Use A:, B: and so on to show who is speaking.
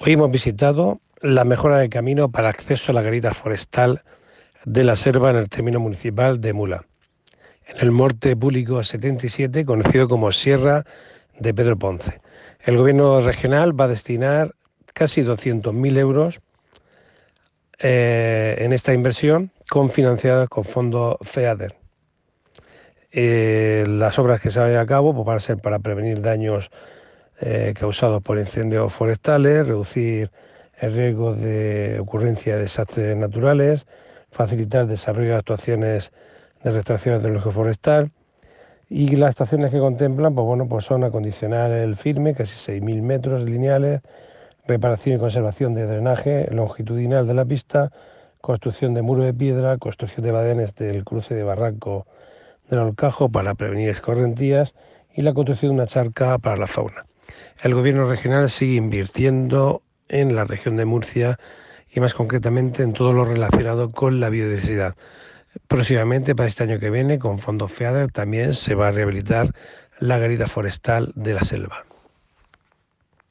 A: Hoy hemos visitado la mejora de camino para acceso a la garita forestal de la Selva en el término municipal de Mula, en el Monte Público 77, conocido como Sierra de Pedro Ponce. El gobierno regional va a destinar casi 200.000 euros en esta inversión, financiadas con fondos FEADER. Las obras que se vayan a cabo van a ser para prevenir daños causados por incendios forestales, reducir el riesgo de ocurrencia de desastres naturales, facilitar el desarrollo de actuaciones de restauración tecnológica forestal, y las actuaciones que contemplan pues son acondicionar el firme, casi 6.000 metros lineales, reparación y conservación de drenaje longitudinal de la pista, construcción de muro de piedra, construcción de badenes del cruce de barranco del Olcajo para prevenir escorrentías y la construcción de una charca para la fauna. El gobierno regional sigue invirtiendo en la región de Murcia y más concretamente en todo lo relacionado con la biodiversidad. Próximamente, para este año que viene, con fondos FEADER, también se va a rehabilitar la garita forestal de la Selva.